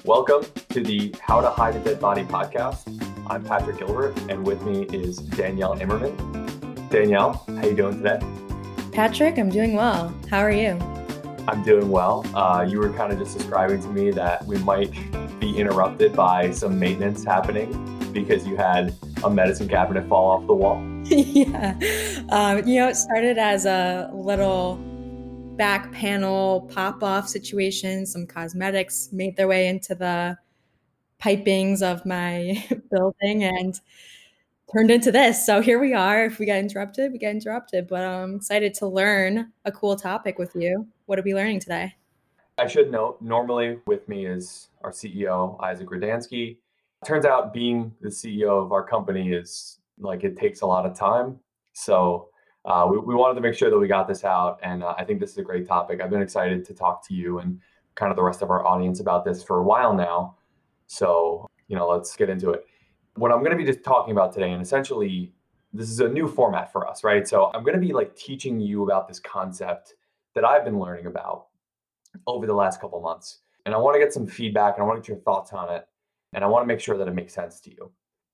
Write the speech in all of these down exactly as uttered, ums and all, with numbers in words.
Welcome to the How to Hide a Dead Body podcast. I'm Patrick Gilbert, and with me is Danielle Immerman. Danielle, how you doing today? Patrick, I'm doing well. How are you? I'm doing well. Uh, you were kind of just describing to me that we might be interrupted by some maintenance happening because you had a medicine cabinet fall off the wall. yeah. Um, you know, it started as a little back panel pop-off situation. Some cosmetics made their way into the pipings of my building and turned into this. So here we are. If we get interrupted, we get interrupted. But I'm excited to learn a cool topic with you. What are we learning today? I should note, normally with me is our C E O, Isaac Radansky. Turns out being the C E O of our company is like, it takes a lot of time. So uh, we, we wanted to make sure that we got this out. And uh, I think this is a great topic. I've been excited to talk to you and kind of the rest of our audience about this for a while now. So, you know, let's get into it. What I'm going to be just talking about today, and essentially this is a new format for us, right? So I'm going to be like teaching you about this concept that I've been learning about over the last couple of months. And I want to get some feedback and I want to get your thoughts on it. And I want to make sure that it makes sense to you.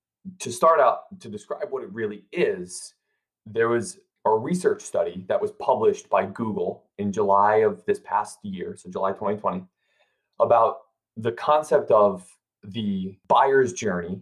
To start out, to describe what it really is, there was a research study that was published by Google in July of this past year, so July twenty twenty, about the concept of the buyer's journey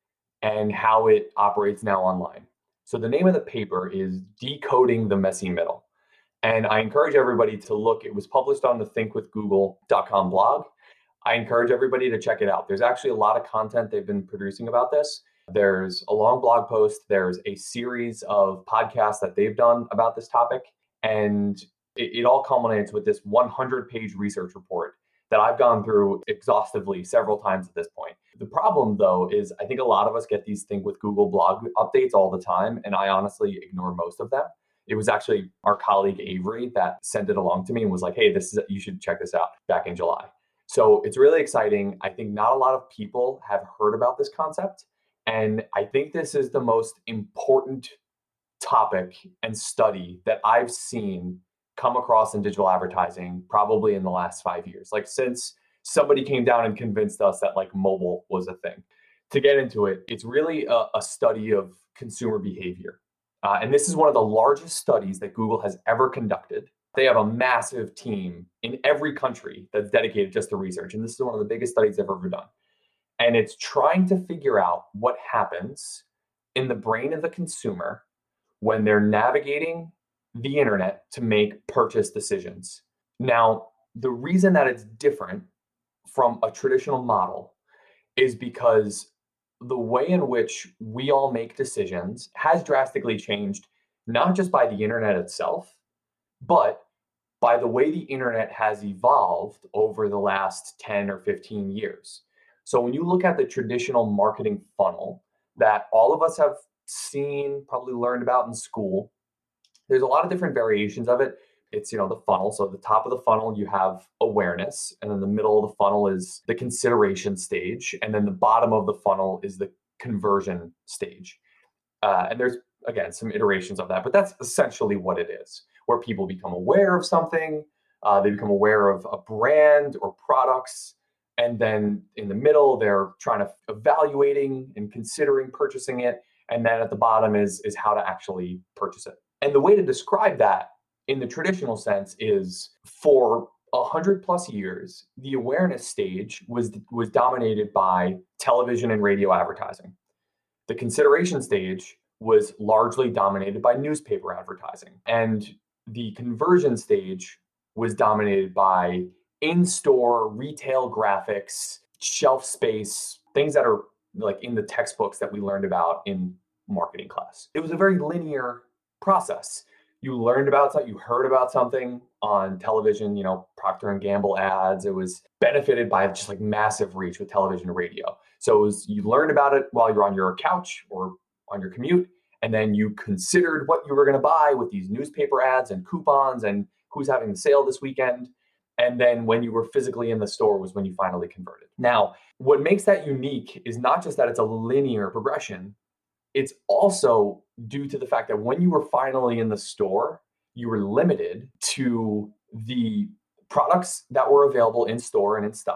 and how it operates now online. So the name of the paper is Decoding the Messy Middle. And I encourage everybody to look. It was published on the think with google dot com blog. I encourage everybody to check it out. There's actually a lot of content they've been producing about this. There's a long blog post. There's a series of podcasts that they've done about this topic. And it, it all culminates with this one hundred page research report that I've gone through exhaustively several times at this point. The problem, though, is I think a lot of us get these Think with Google blog updates all the time, and I honestly ignore most of them. It was actually our colleague Avery that sent it along to me and was like, hey, this is you should check this out back in July. So it's really exciting. I think not a lot of people have heard about this concept. And I think this is the most important topic and study that I've seen come across in digital advertising probably in the last five years. Like since somebody came down and convinced us that like mobile was a thing. To get into it, it's really a, a study of consumer behavior. Uh, and this is one of the largest studies that Google has ever conducted. They have a massive team in every country that's dedicated just to research. And this is one of the biggest studies they've ever done. And it's trying to figure out what happens in the brain of the consumer when they're navigating the internet to make purchase decisions. Now, the reason that it's different from a traditional model is because the way in which we all make decisions has drastically changed, not just by the internet itself, but by the way the internet has evolved over the last ten or fifteen years. So when you look at the traditional marketing funnel that all of us have seen, probably learned about in school, there's a lot of different variations of it. It's, you know, the funnel. So at the top of the funnel, you have awareness. And then the middle of the funnel is the consideration stage. And then the bottom of the funnel is the conversion stage. Uh, and there's, again, some iterations of that. But that's essentially what it is, where people become aware of something. Uh, they become aware of a brand or products. And then in the middle, they're trying to evaluating and considering purchasing it. And then at the bottom is, is how to actually purchase it. And the way to describe that in the traditional sense is for a hundred plus years, the awareness stage was, was dominated by television and radio advertising. The consideration stage was largely dominated by newspaper advertising. And the conversion stage was dominated by in-store retail graphics, shelf space, things that are like in the textbooks that we learned about in marketing class. It was a very linear process. You learned about something, you heard about something on television, you know, Procter and Gamble ads. It was benefited by just like massive reach with television and radio. So it was, you learned about it while you're on your couch or on your commute, and then you considered what you were going to buy with these newspaper ads and coupons and who's having the sale this weekend. And then when you were physically in the store was when you finally converted. Now, what makes that unique is not just that it's a linear progression, it's also due to the fact that when you were finally in the store, you were limited to the products that were available in store and in stock.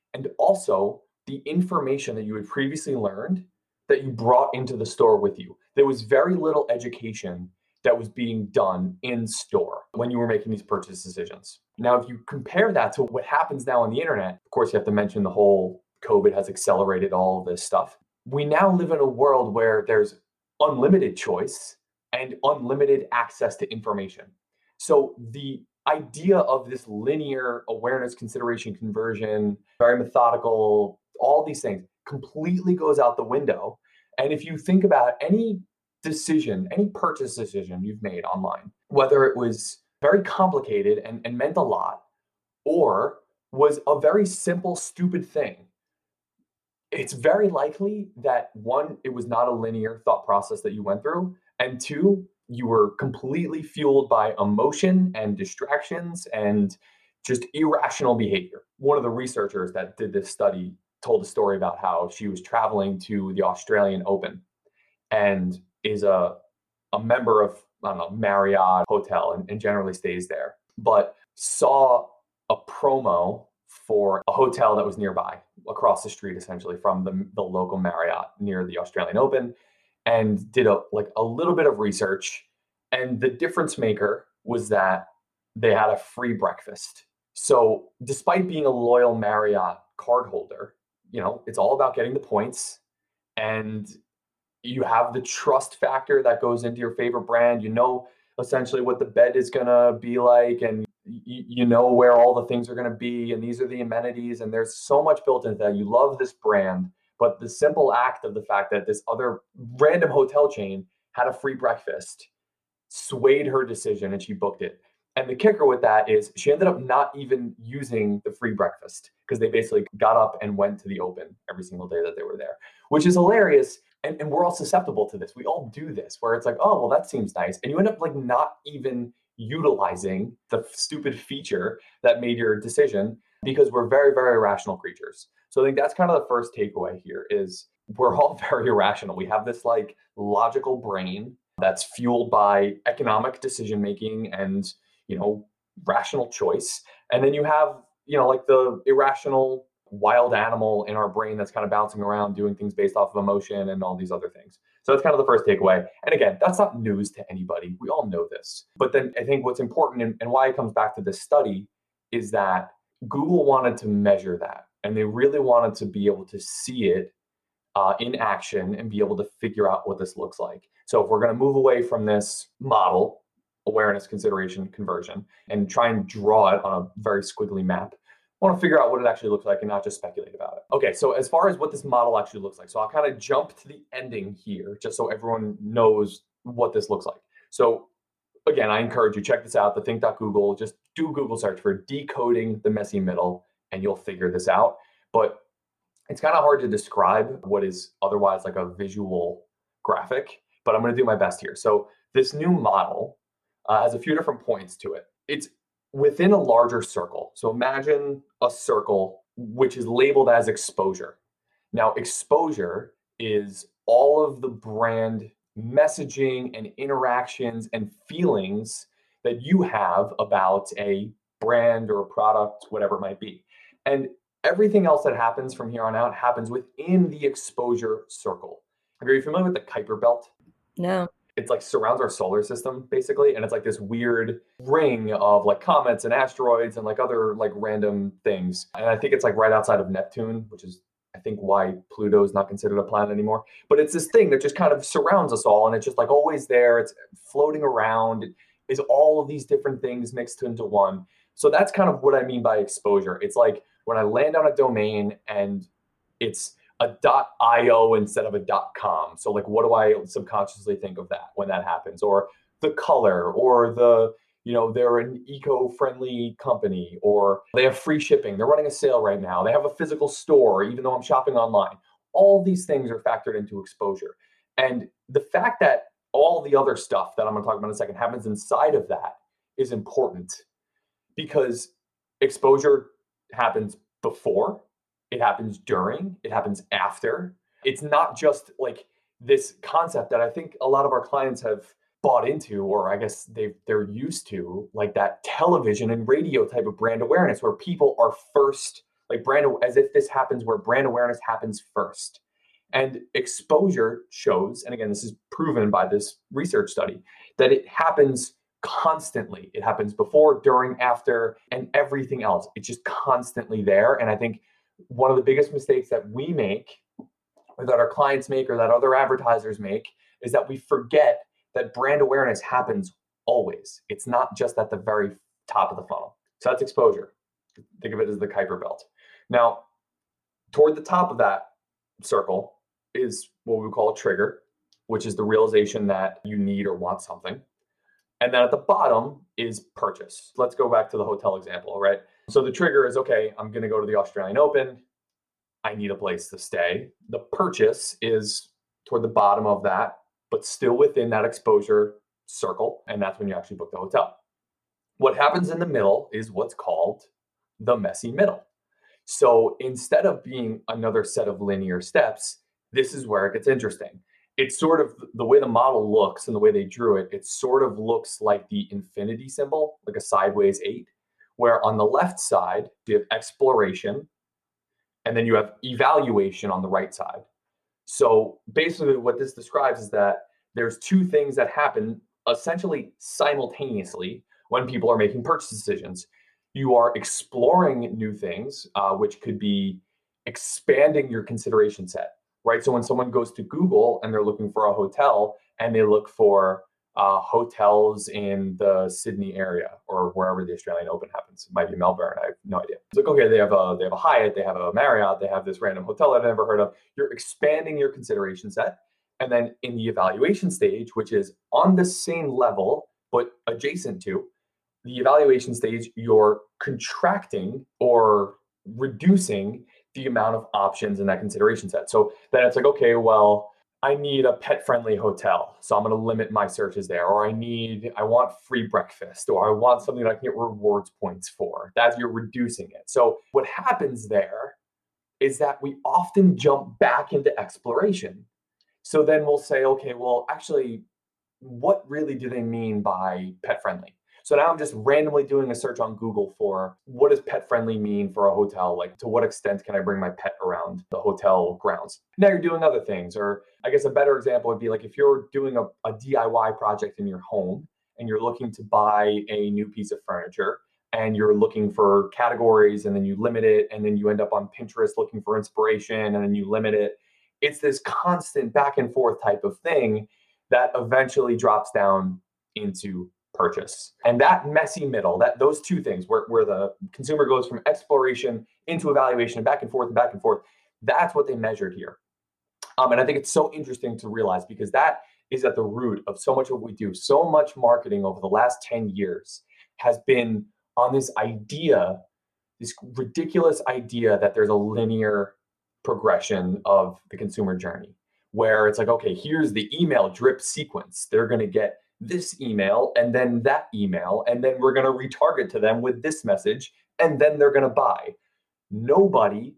and also the information that you had previously learned that you brought into the store with you. There was very little education that was being done in store when you were making these purchase decisions. Now, if you compare that to what happens now on the internet, of course, you have to mention the whole COVID has accelerated all of this stuff. We now live in a world where there's unlimited choice and unlimited access to information. So the idea of this linear awareness, consideration, conversion, very methodical, all these things completely goes out the window. And if you think about any decision, any purchase decision you've made online, whether it was very complicated and, and meant a lot, or was a very simple, stupid thing, it's very likely that one, it was not a linear thought process that you went through, and two, you were completely fueled by emotion and distractions and just irrational behavior. One of the researchers that did this study told a story about how she was traveling to the Australian Open and is a, a member of, I don't know, Marriott hotel and, and generally stays there, but saw a promo for a hotel that was nearby, across the street, essentially from the, the local Marriott near the Australian Open, and did a like a little bit of research. And the difference maker was that they had a free breakfast. So despite being a loyal Marriott cardholder, you know, it's all about getting the points, and you have the trust factor that goes into your favorite brand. You know essentially what the bed is going to be like, and you, you know where all the things are going to be, and these are the amenities, and there's so much built into that. You love this brand, but the simple act of the fact that this other random hotel chain had a free breakfast swayed her decision, and she booked it. And the kicker with that is she ended up not even using the free breakfast, because they basically got up and went to the Open every single day that they were there, which is hilarious. And, and we're all susceptible to this. We all do this, where it's like, oh, well, that seems nice. And you end up like not even utilizing the stupid feature that made your decision, because we're very, very irrational creatures. So I think that's kind of the first takeaway here is we're all very irrational. We have this like logical brain that's fueled by economic decision making and, you know, rational choice. And then you have, you know, like the irrational wild animal in our brain that's kind of bouncing around doing things based off of emotion and all these other things. So that's kind of the first takeaway. And again, that's not news to anybody. We all know this. But then I think what's important, and, and why it comes back to this study, is that Google wanted to measure that. And they really wanted to be able to see it uh, in action and be able to figure out what this looks like. So if we're going to move away from this model, awareness, consideration, conversion, and try and draw it on a very squiggly map, I want to figure out what it actually looks like and not just speculate about it. Okay, so as far as what this model actually looks like, so I'll kind of jump to the ending here just so everyone knows what this looks like. So again, I encourage you, check this out, the think dot google, just do a Google search for decoding the messy middle and you'll figure this out. But it's kind of hard to describe what is otherwise like a visual graphic, but I'm going to do my best here. So this new model uh, has a few different points to it. It's within a larger circle. So imagine a circle which is labeled as exposure. Now, exposure is all of the brand messaging and interactions and feelings that you have about a brand or a product, whatever it might be. And everything else that happens from here on out happens within the exposure circle. Are you familiar with the Kuiper belt? No. It's like surrounds our solar system basically. And it's like this weird ring of like comets and asteroids and like other like random things. And I think it's like right outside of Neptune, which is I think why Pluto is not considered a planet anymore. But it's this thing that just kind of surrounds us all. And it's just like always there. It's floating around. It is all of these different things mixed into one. So that's kind of what I mean by exposure. It's like when I land on a domain and it's a .io instead of a .com. So like, what do I subconsciously think of that when that happens? Or the color, or the, you know, they're an eco-friendly company, or they have free shipping. They're running a sale right now. They have a physical store, even though I'm shopping online. All these things are factored into exposure. And the fact that all the other stuff that I'm going to talk about in a second happens inside of that is important, because exposure happens before, it happens during, it happens after. It's not just like this concept that I think a lot of our clients have bought into, or I guess they they're used to, like that television and radio type of brand awareness where people are first like brand, as if this happens where brand awareness happens first. And exposure shows, and again, this is proven by this research study, that it happens constantly. It happens before, during, after, and everything else. It's just constantly there. And I think one of the biggest mistakes that we make, or that our clients make, or that other advertisers make, is that we forget that brand awareness happens always. It's not just at the very top of the funnel. So that's exposure. Think of it as the Kuiper belt. Now, toward the top of that circle is what we call a trigger, which is the realization that you need or want something. And then at the bottom is purchase. Let's go back to the hotel example, right? So the trigger is, okay, I'm going to go to the Australian Open. I need a place to stay. The purchase is toward the bottom of that, but still within that exposure circle. And that's when you actually book the hotel. What happens in the middle is what's called the messy middle. So instead of being another set of linear steps, this is where it gets interesting. It's sort of the way the model looks and the way they drew it, it sort of looks like the infinity symbol, like a sideways eight, where on the left side, you have exploration, and then you have evaluation on the right side. So basically what this describes is that there's two things that happen essentially simultaneously when people are making purchase decisions. You are exploring new things, uh, which could be expanding your consideration set, right? So when someone goes to Google and they're looking for a hotel and they look for uh, hotels in the Sydney area or wherever the Australian Open happens, it might be Melbourne, I have no idea. It's like, okay, they have a they have a Hyatt, they have a Marriott, they have this random hotel I've never heard of. You're expanding your consideration set. And then in the evaluation stage, which is on the same level, but adjacent to, the evaluation stage, you're contracting or reducing the amount of options in that consideration set. So then it's like, okay, well, I need a pet-friendly hotel, so I'm going to limit my searches there. Or I need, I want free breakfast, or I want something that I can get rewards points for. That's, you're reducing it. So what happens there is that we often jump back into exploration. So then we'll say, okay, well, actually, what really do they mean by pet-friendly? So now I'm just randomly doing a search on Google for what does pet friendly mean for a hotel? Like, to what extent can I bring my pet around the hotel grounds? Now you're doing other things. Or I guess a better example would be like if you're doing a, a D I Y project in your home and you're looking to buy a new piece of furniture and you're looking for categories and then you limit it and then you end up on Pinterest looking for inspiration and then you limit it. It's this constant back and forth type of thing that eventually drops down into purchase. And that messy middle, that those two things where, where the consumer goes from exploration into evaluation and back and forth and back and forth, that's what they measured here. Um, and I think it's so interesting to realize because that is at the root of so much of what we do. So much marketing over the last ten years has been on this idea, this ridiculous idea that there's a linear progression of the consumer journey, where it's like, okay, here's the email drip sequence. They're going to get this email and then that email, and then we're going to retarget to them with this message, and then they're going to buy. Nobody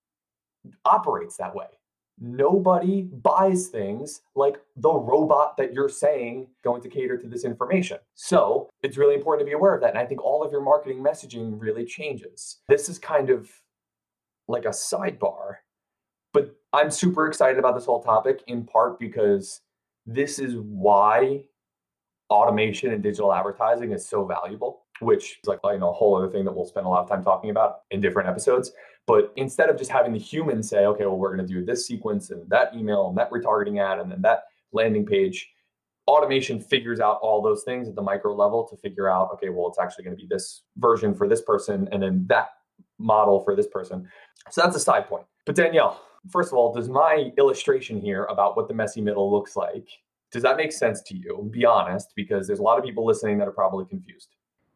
operates that way. Nobody buys things like the robot that you're saying going to cater to this information. So it's really important to be aware of that. And I think all of your marketing messaging really changes. This is kind of like a sidebar, but I'm super excited about this whole topic in part because this is why automation and digital advertising is so valuable, which is like, you know, a whole other thing that we'll spend a lot of time talking about in different episodes. But instead of just having the human say, okay, well, we're going to do this sequence and that email and that retargeting ad and then that landing page, automation figures out all those things at the micro level to figure out, okay, well, it's actually going to be this version for this person and then that model for this person. So that's a side point. But Danielle, first of all, does my illustration here about what the messy middle looks like, does that make sense to you? Be honest, because there's a lot of people listening that are probably confused.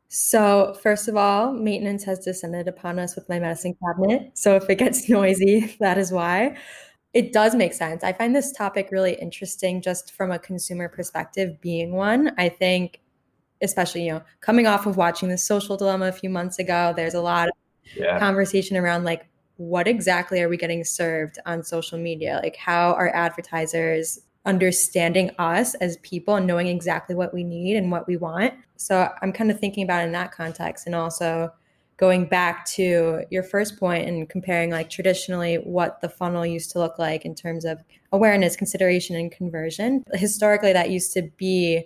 So first of all, maintenance has descended upon us with my medicine cabinet. So if it gets noisy, that is why. It does make sense. I find this topic really interesting just from a consumer perspective being one. I think, especially, you know, coming off of watching The Social Dilemma a few months ago, there's a lot of yeah. conversation around like, what exactly are we getting served on social media? Like, how are advertisers understanding us as people and knowing exactly what we need and what we want? So I'm kind of thinking about it in that context, and also going back to your first point and comparing like traditionally what the funnel used to look like in terms of awareness, consideration, and conversion. Historically, that used to be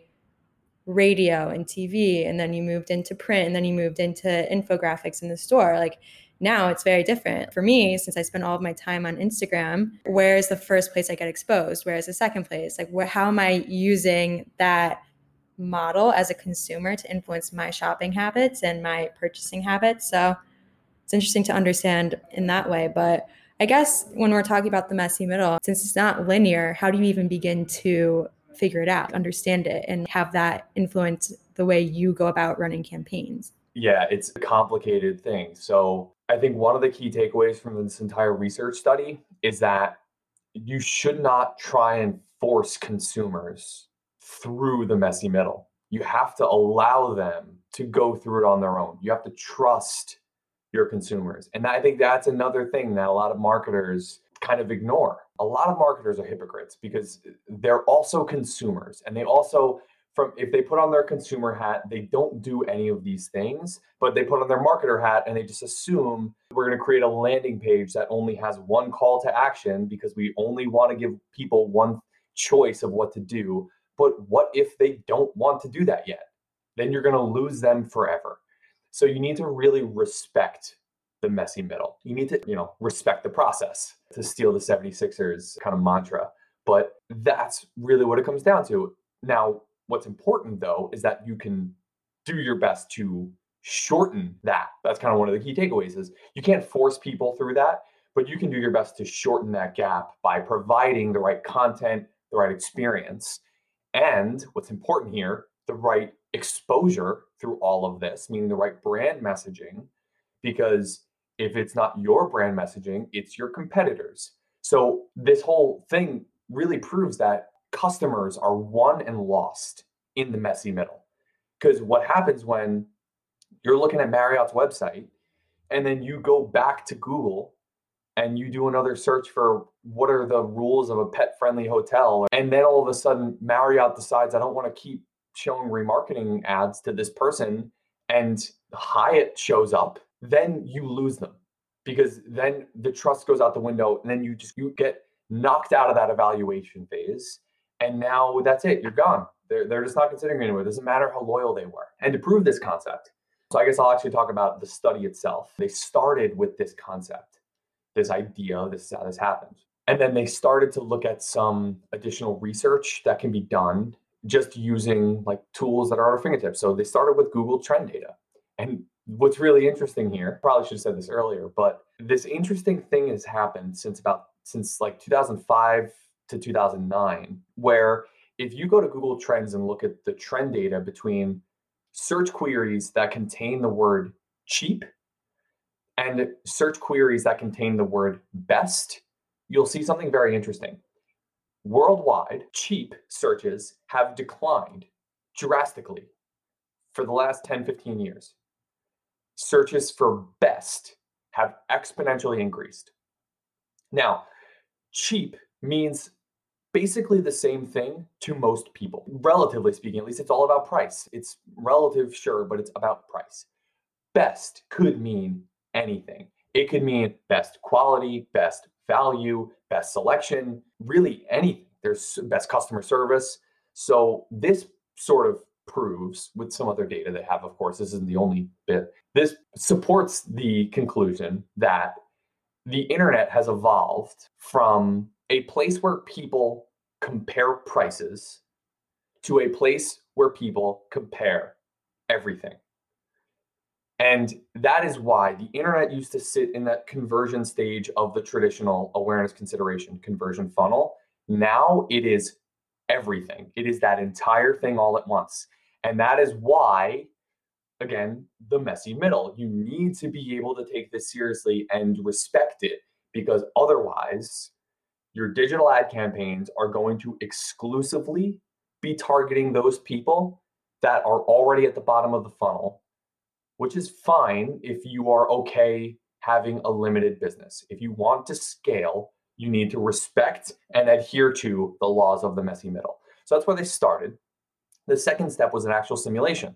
radio and T V, and then you moved into print, and then you moved into infographics in the store. Like now it's very different. For me, since I spend all of my time on Instagram, where is the first place I get exposed? Where is the second place? Like where, how am I using that model as a consumer to influence my shopping habits and my purchasing habits? So it's interesting to understand in that way. But I guess when we're talking about the messy middle, since it's not linear, how do you even begin to figure it out, understand it, and have that influence the way you go about running campaigns? Yeah, it's a complicated thing. So I think one of the key takeaways from this entire research study is that you should not try and force consumers through the messy middle. You have to allow them to go through it on their own. You have to trust your consumers. And I think that's another thing that a lot of marketers kind of ignore. A lot of marketers are hypocrites because they're also consumers, and they also, from if they put on their consumer hat, they don't do any of these things, but they put on their marketer hat and they just assume we're going to create a landing page that only has one call to action because we only want to give people one choice of what to do. But what if they don't want to do that yet? Then you're going to lose them forever. So you need to really respect the messy middle. You need to, you know, respect the process, to steal the seventy-sixers kind of mantra. But that's really what it comes down to. Now, what's important though is that you can do your best to shorten that. That's kind of one of the key takeaways is you can't force people through that, but you can do your best to shorten that gap by providing the right content, the right experience, and what's important here, the right exposure through all of this, meaning the right brand messaging, because if it's not your brand messaging, it's your competitors. So this whole thing really proves that customers are won and lost in the messy middle. Because what happens when you're looking at Marriott's website and then you go back to Google and you do another search for what are the rules of a pet-friendly hotel, and then all of a sudden Marriott decides I don't want to keep showing remarketing ads to this person, and Hyatt shows up, then you lose them, because then the trust goes out the window, and then you just you get knocked out of that evaluation phase, and now that's it, you're gone. They're, they're just not considering you anymore. It doesn't matter how loyal they were. And to prove this concept, so I guess I'll actually talk about the study itself. They started with this concept, this idea, this is how this happened. And then they started to look at some additional research that can be done just using like tools that are at our fingertips. So they started with Google Trend data. And what's really interesting here, probably should have said this earlier, but this interesting thing has happened since about, since like two thousand five to two thousand nine, where if you go to Google Trends and look at the trend data between search queries that contain the word cheap and search queries that contain the word best, you'll see something very interesting. Worldwide, cheap searches have declined drastically for the last ten, fifteen years. Searches for best have exponentially increased. Now, cheap means basically the same thing to most people. Relatively speaking, at least it's all about price. It's relative, sure, but it's about price. Best could mean anything. It could mean best quality, best value, best selection, really anything. There's best customer service. So this sort of proves, with some other data they have, of course, this isn't the only bit, this supports the conclusion that the internet has evolved from a place where people compare prices to a place where people compare everything. And that is why the internet used to sit in that conversion stage of the traditional awareness, consideration, conversion funnel. Now it is everything. It is that entire thing all at once. And that is why, again, the messy middle. You need to be able to take this seriously and respect it, because otherwise your digital ad campaigns are going to exclusively be targeting those people that are already at the bottom of the funnel, which is fine if you are okay having a limited business. If you want to scale, you need to respect and adhere to the laws of the messy middle. So that's where they started. The second step was an actual simulation.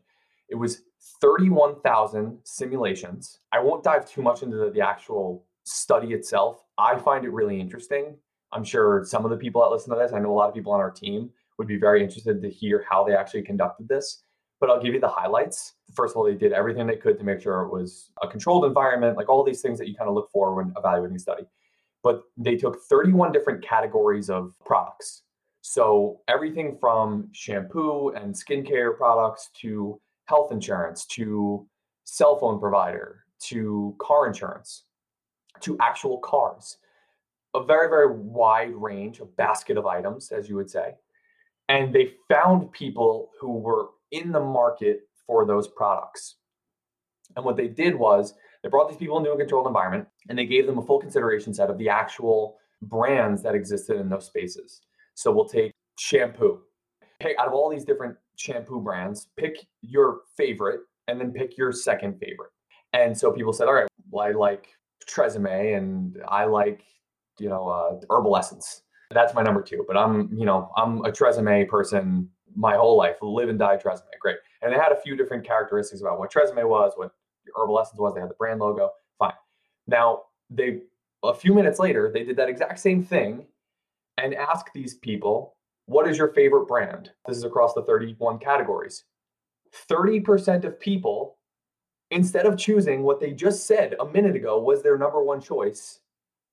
It was thirty-one thousand simulations. I won't dive too much into the, the actual study itself. I find it really interesting. I'm sure some of the people that listen to this, I know a lot of people on our team would be very interested to hear how they actually conducted this. But I'll give you the highlights. First of all, they did everything they could to make sure it was a controlled environment, like all these things that you kind of look for when evaluating a study. But they took thirty-one different categories of products. So everything from shampoo and skincare products to health insurance, to cell phone provider, to car insurance, to actual cars, a very, very wide range, a basket of items, as you would say. And they found people who were in the market for those products. And what they did was they brought these people into a controlled environment and they gave them a full consideration set of the actual brands that existed in those spaces. So we'll take shampoo. Pick out of all these different shampoo brands, pick your favorite and then pick your second favorite. And so people said, all right, well, I like Tresemme and I like, you know, uh, Herbal Essence. That's my number two. But I'm, you know, I'm a Tresemme person my whole life, live and die Tresemme. Great. And they had a few different characteristics about what Tresemme was, what Herbal Essence was. They had the brand logo. Fine. Now, they a few minutes later, they did that exact same thing and asked these people, what is your favorite brand? This is across the thirty-one categories. thirty percent of people, instead of choosing what they just said a minute ago was their number one choice,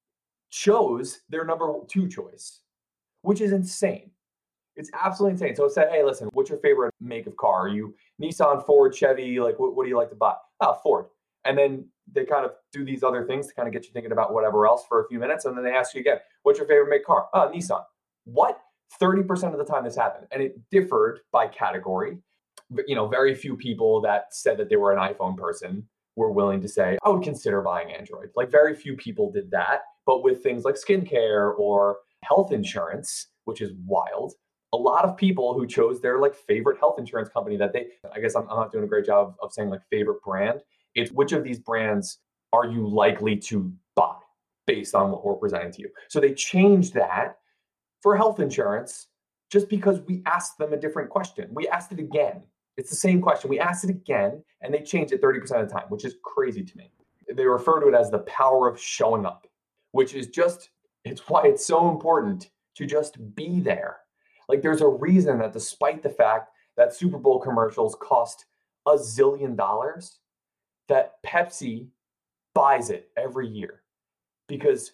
chose their number two choice, which is insane. It's absolutely insane. So it said, hey, listen, what's your favorite make of car? Are you Nissan, Ford, Chevy? Like, what, what do you like to buy? Oh, Ford. And then they kind of do these other things to kind of get you thinking about whatever else for a few minutes. And then they ask you again, what's your favorite make car? Oh, Nissan. What? thirty percent of the time this happened. And it differed by category. But, you know, very few people that said that they were an iPhone person were willing to say, I would consider buying Android. Like very few people did that. But with things like skincare or health insurance, which is wild, a lot of people who chose their like favorite health insurance company that they, I guess I'm, I'm not doing a great job of saying like favorite brand. It's which of these brands are you likely to buy based on what we're presenting to you. So they changed that for health insurance just because we asked them a different question. We asked it again. It's the same question. We asked it again and they changed it thirty percent of the time, which is crazy to me. They refer to it as the power of showing up, which is just, it's why it's so important to just be there. Like there's a reason that despite the fact that Super Bowl commercials cost a zillion dollars, that Pepsi buys it every year. Because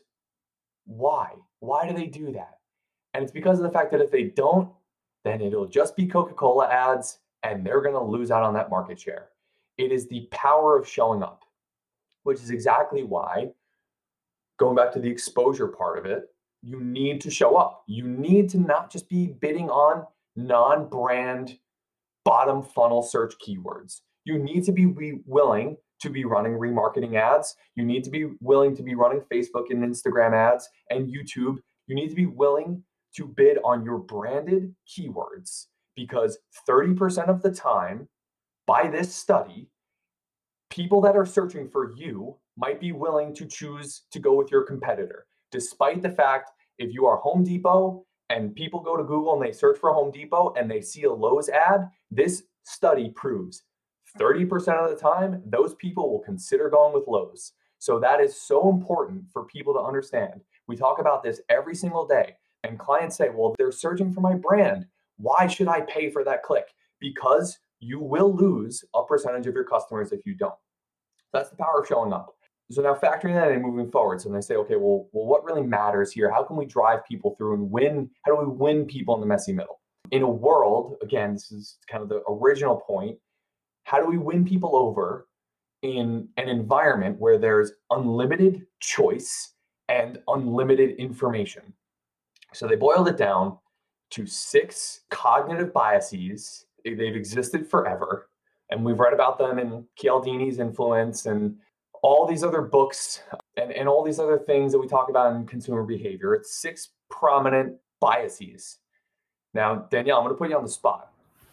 why? Why do they do that? And it's because of the fact that if they don't, then it'll just be Coca-Cola ads and they're going to lose out on that market share. It is the power of showing up, which is exactly why, going back to the exposure part of it, you need to show up. You need to not just be bidding on non-brand bottom funnel search keywords. You need to be willing to be running remarketing ads. You need to be willing to be running Facebook and Instagram ads and YouTube. You need to be willing to bid on your branded keywords because thirty percent of the time, by this study, people that are searching for you might be willing to choose to go with your competitor. Despite the fact, if you are Home Depot and people go to Google and they search for Home Depot and they see a Lowe's ad, this study proves thirty percent of the time, those people will consider going with Lowe's. So that is so important for people to understand. We talk about this every single day and clients say, well, they're searching for my brand. Why should I pay for that click? Because you will lose a percentage of your customers if you don't. That's the power of showing up. So now factoring that in moving forward. So they say, okay, well, well, what really matters here? How can we drive people through and win? How do we win people in the messy middle? In a world, again, this is kind of the original point. How do we win people over in an environment where there's unlimited choice and unlimited information? So they boiled it down to six cognitive biases. They've existed forever. And we've read about them in Cialdini's Influence and all these other books and, and all these other things that we talk about in consumer behavior. It's six prominent biases. Now, Danielle, I'm going to put you on the spot.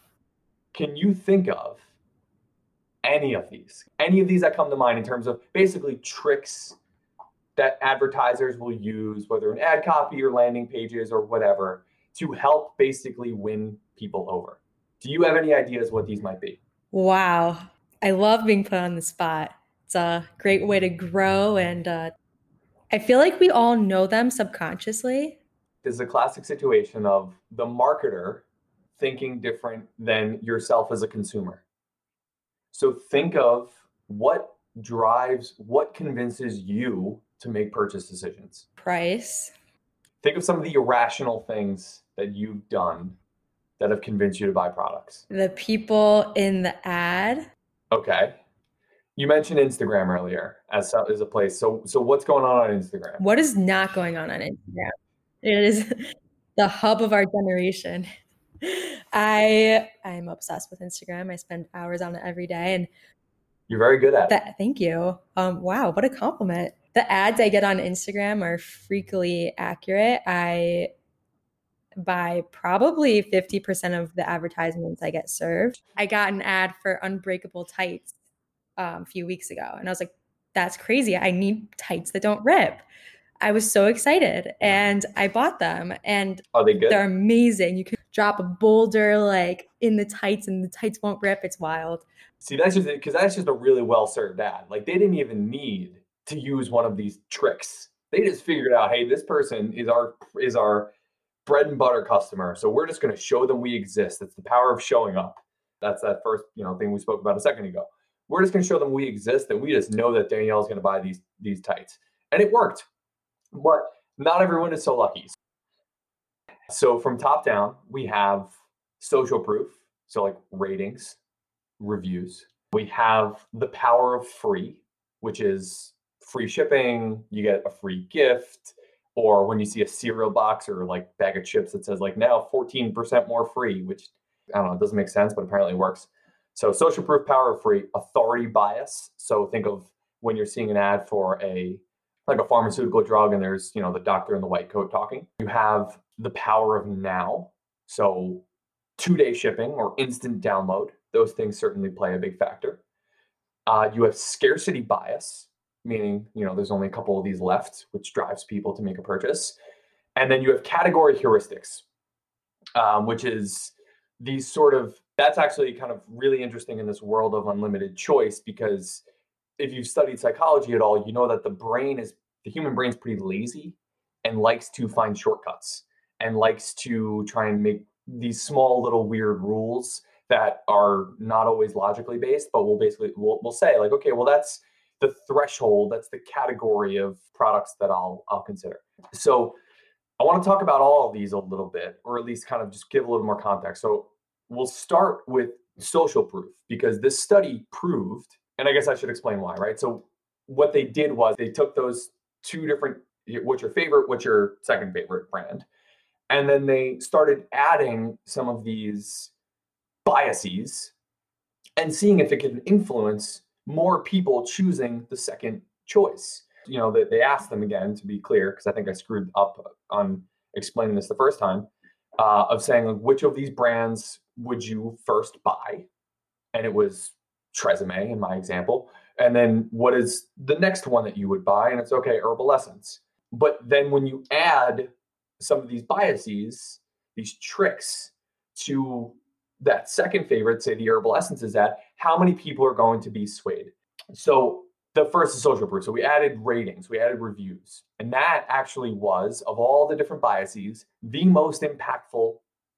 Can you think of any of these, any of these that come to mind in terms of basically tricks that advertisers will use, whether in ad copy or landing pages or whatever, to help basically win people over? Do you have any ideas what these might be? Wow. I love being put on the spot. It's a great way to grow. And uh, I feel like we all know them subconsciously. This is a classic situation of the marketer thinking different than yourself as a consumer. So think of what drives, what convinces you to make purchase decisions. Price. Think of some of the irrational things that you've done that have convinced you to buy products. The people in the ad. Okay. You mentioned Instagram earlier as, as a place. So, so what's going on on Instagram? What is not going on on Instagram? It is the hub of our generation. I I'm obsessed with Instagram. I spend hours on it every day, and you're very good at that, it. Thank you. Um, wow, what a compliment. The ads I get on Instagram are freakily accurate. I buy probably fifty percent of the advertisements I get served. I got an ad for Unbreakable tights um, a few weeks ago, and I was like, that's crazy. I need tights that don't rip. I was so excited, and I bought them, and are they good? They're amazing. You can drop a boulder like in the tights and the tights won't rip. It's wild. See, that's just because that's just a really well-served ad. Like they didn't even need to use one of these tricks. They just figured out, hey, this person is our is our bread and butter customer. So we're just going to show them we exist. It's the power of showing up. That's that first, you know, thing we spoke about a second ago. We're just going to show them we exist, and we just know that Danielle's going to buy these these tights. And it worked. But not everyone is so lucky. So from top down, we have social proof. So like ratings, reviews. We have the power of free, which is free shipping. You get a free gift. Or when you see a cereal box or like bag of chips that says like now fourteen percent more free, which I don't know, it doesn't make sense, but apparently it works. So social proof, power of free, authority bias. So think of when you're seeing an ad for a like a pharmaceutical drug and there's, you know, the doctor in the white coat talking. You have the power of now. So two-day shipping or instant download. Those things certainly play a big factor. Uh, you have scarcity bias, meaning, you know, there's only a couple of these left, which drives people to make a purchase. And then you have category heuristics, um, which is these sort of, that's actually kind of really interesting in this world of unlimited choice, because if you've studied psychology at all, you know that the brain is, the human brain's pretty lazy and likes to find shortcuts and likes to try and make these small little weird rules that are not always logically based, but we'll basically, we'll, we'll say like, okay, well, that's the threshold, that's the category of products that I'll, I'll consider. So I want to talk about all of these a little bit, or at least kind of just give a little more context. So we'll start with social proof, because this study proved, and I guess I should explain why, right? So what they did was they took those two different, what's your favorite, what's your second favorite brand, and then they started adding some of these biases and seeing if it could influence more people choosing the second choice. You know, they, they asked them again, to be clear, because I think I screwed up on explaining this the first time, uh, of saying, like, which of these brands would you first buy? And it was Tresemme in my example. And then what is the next one that you would buy? And it's okay, Herbal Essence. But then when you add some of these biases, these tricks to that second favorite, say the Herbal Essence is that, how many people are going to be swayed? So the first is social proof. So we added ratings, we added reviews. And that actually was, of all the different biases, the most impactful,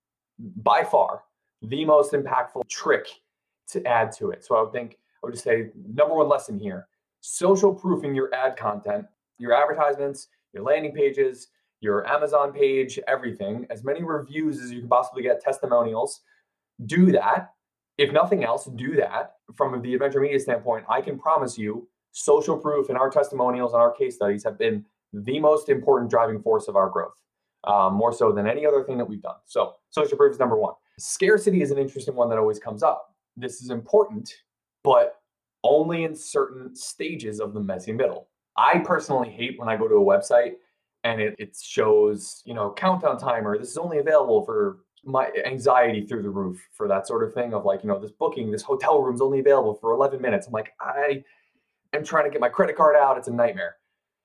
by far, the most impactful trick to add to it. So I would think, I would just say, number one lesson here, social proofing your ad content, your advertisements, your landing pages, your Amazon page, everything, as many reviews as you can possibly get, testimonials, do that. If nothing else, do that. From the Adventure Media standpoint, I can promise you, social proof and our testimonials and our case studies have been the most important driving force of our growth, um, more so than any other thing that we've done. So social proof is number one. Scarcity is an interesting one that always comes up. This is important, but only in certain stages of the messy middle. I personally hate when I go to a website and it, it shows, you know, countdown timer. This is only available for my anxiety through the roof for that sort of thing of like, you know, this booking, this hotel room's only available for eleven minutes. I'm like, I am trying to get my credit card out. It's a nightmare.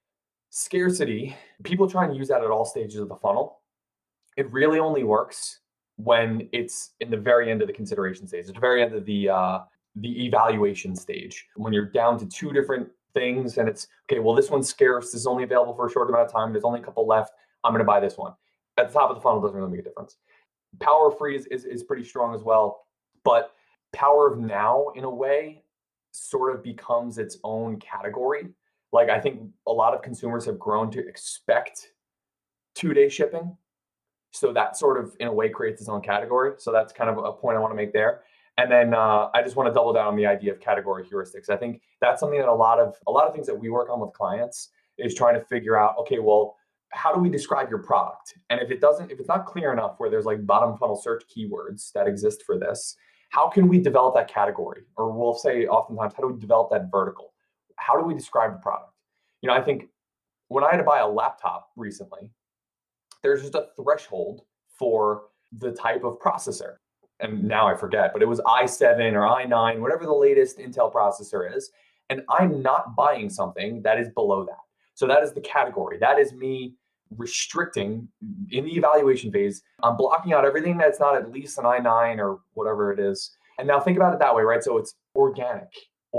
Scarcity, people try and use that at all stages of the funnel. It really only works when it's in the very end of the consideration stage, at the very end of the uh, the evaluation stage. When you're down to two different things and it's, okay, well, this one's scarce. This is only available for a short amount of time. There's only a couple left. I'm going to buy this one. At the top of the funnel doesn't really make a difference. Power of free is, is, is pretty strong as well. But power of now, in a way, sort of becomes its own category. Like, I think a lot of consumers have grown to expect two-day shipping. So that sort of, in a way, creates its own category. So that's kind of a point I want to make there. And then uh, I just want to double down on the idea of category heuristics. I think that's something that a lot of a lot of things that we work on with clients is trying to figure out, okay, well, how do we describe your product? And if it doesn't, if it's not clear enough where there's like bottom funnel search keywords that exist for this, how can we develop that category? Or we'll say oftentimes, how do we develop that vertical? How do we describe the product? You know, I think when I had to buy a laptop recently, there's just a threshold for the type of processor. And now I forget, but it was i seven or i nine, whatever the latest Intel processor is. And I'm not buying something that is below that. So that is the category. That is me restricting in the evaluation phase. I'm blocking out everything that's not at least an i nine or whatever it is. And now think about it that way, right? So it's organic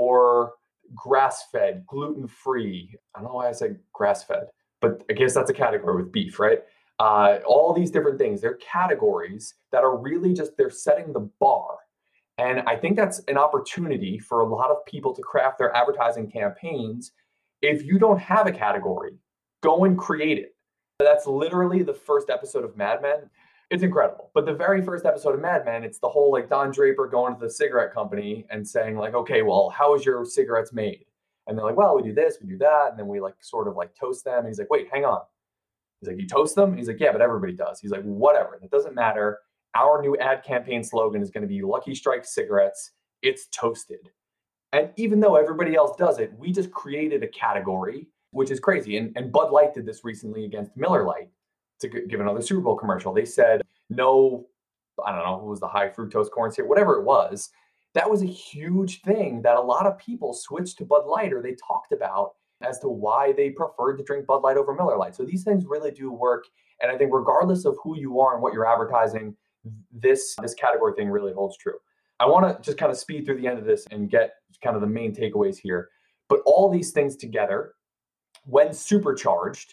or grass-fed, gluten-free. I don't know why I said grass-fed, but I guess that's a category with beef, right? Uh, all these different things, they're categories that are really just, they're setting the bar. And I think that's an opportunity for a lot of people to craft their advertising campaigns. If you don't have a category, go and create it. That's literally the first episode of Mad Men. It's incredible. But the very first episode of Mad Men, it's the whole like Don Draper going to the cigarette company and saying like, okay, well, how is your cigarettes made? And they're like, well, we do this, we do that. And then we like sort of like toast them. And he's like, wait, hang on. He's like, you toast them? He's like, yeah, but everybody does. He's like, whatever, that doesn't matter. Our new ad campaign slogan is going to be Lucky Strike cigarettes. It's toasted. And even though everybody else does it, we just created a category, which is crazy. And, and Bud Light did this recently against Miller Lite to give another Super Bowl commercial. They said, no, I don't know, it was the high fructose corn syrup, whatever it was. That was a huge thing that a lot of people switched to Bud Light, or they talked about as to why they preferred to drink Bud Light over Miller Lite. So these things really do work. And I think regardless of who you are and what you're advertising, this, this category thing really holds true. I want to just kind of speed through the end of this and get kind of the main takeaways here. But all these things together, when supercharged,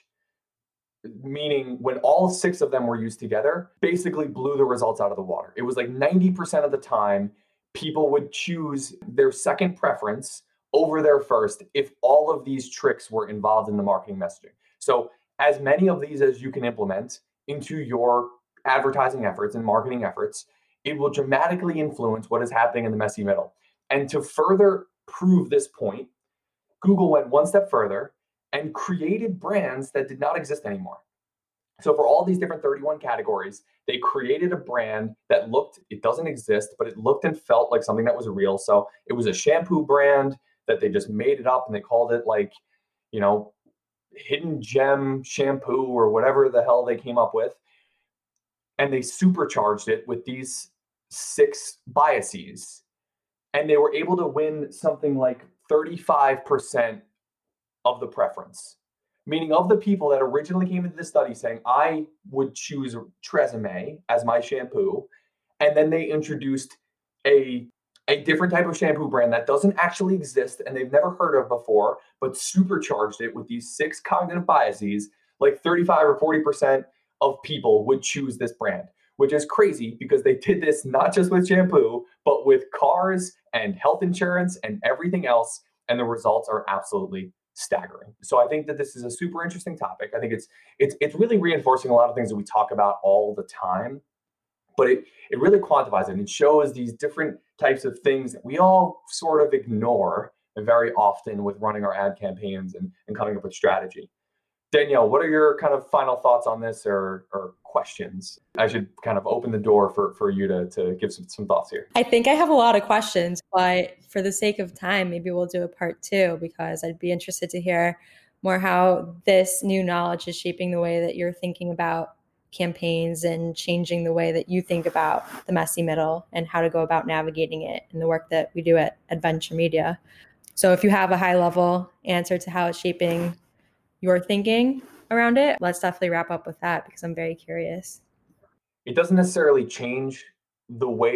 meaning when all six of them were used together, basically blew the results out of the water. It was like ninety percent of the time, people would choose their second preference over their first if all of these tricks were involved in the marketing messaging. So as many of these as you can implement into your advertising efforts and marketing efforts, it will dramatically influence what is happening in the messy middle. And to further prove this point, Google went one step further and created brands that did not exist anymore. So for all these different thirty-one categories, they created a brand that looked, it doesn't exist, but it looked and felt like something that was real. So it was a shampoo brand that they just made it up and they called it like, you know, Hidden Gem shampoo or whatever the hell they came up with. And they supercharged it with these six biases. And they were able to win something like thirty-five percent of the preference. Meaning of the people that originally came into the study saying, I would choose Tresemme as my shampoo. And then they introduced a, a different type of shampoo brand that doesn't actually exist and they've never heard of before, but supercharged it with these six cognitive biases, like thirty-five or forty percent of people would choose this brand, which is crazy because they did this not just with shampoo, but with cars and health insurance and everything else. And the results are absolutely staggering. So I think that this is a super interesting topic. I think it's it's it's really reinforcing a lot of things that we talk about all the time, but it it really quantifies it and it shows these different types of things that we all sort of ignore very often with running our ad campaigns and, and coming up with strategy. Danielle, what are your kind of final thoughts on this or, or questions? I should kind of open the door for, for you to, to give some, some thoughts here. I think I have a lot of questions, but for the sake of time, maybe we'll do a part two because I'd be interested to hear more how this new knowledge is shaping the way that you're thinking about campaigns and changing the way that you think about the messy middle and how to go about navigating it in the work that we do at Adventure Media. So if you have a high level answer to how it's shaping your thinking around it, let's definitely wrap up with that because I'm very curious. It doesn't necessarily change the way that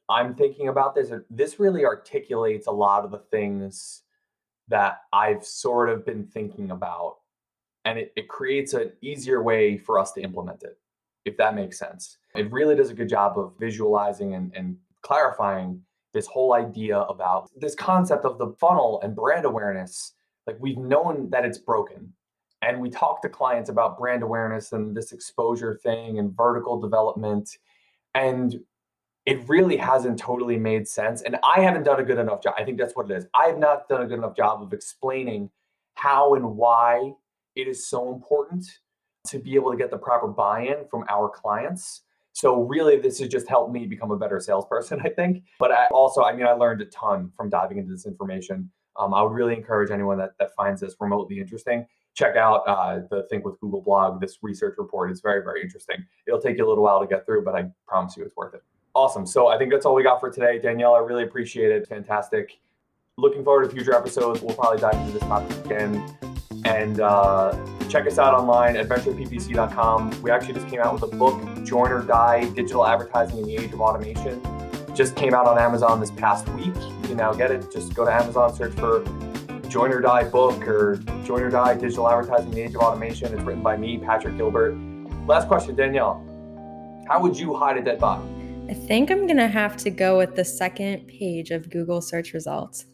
I'm thinking about this, this really articulates a lot of the things that I've sort of been thinking about. And it, it creates an easier way for us to implement it, if that makes sense. It really does a good job of visualizing and, and clarifying this whole idea about this concept of the funnel and brand awareness. Like, we've known that it's broken. And we talk to clients about brand awareness and this exposure thing and vertical development. And it really hasn't totally made sense. And I haven't done a good enough job. I think that's what it is. I have not done a good enough job of explaining how and why it is so important to be able to get the proper buy-in from our clients. So really, this has just helped me become a better salesperson, I think. But I also, I mean, I learned a ton from diving into this information. Um, I would really encourage anyone that, that finds this remotely interesting, check out uh, the Think with Google blog. This research report is very, very interesting. It'll take you a little while to get through, but I promise you it's worth it. Awesome. So I think that's all we got for today. Danielle, I really appreciate it. Fantastic. Looking forward to future episodes. We'll probably dive into this topic again. And uh, check us out online at venture p p c dot com. We actually just came out with a book, Join or Die, Digital Advertising in the Age of Automation. Just came out on Amazon this past week. You can now get it. Just go to Amazon, search for Join or Die book or Join or Die, Digital Advertising in the Age of Automation. It's written by me, Patrick Gilbert. Last question, Danielle. How would you hide a dead body? I think I'm going to have to go with the second page of Google search results.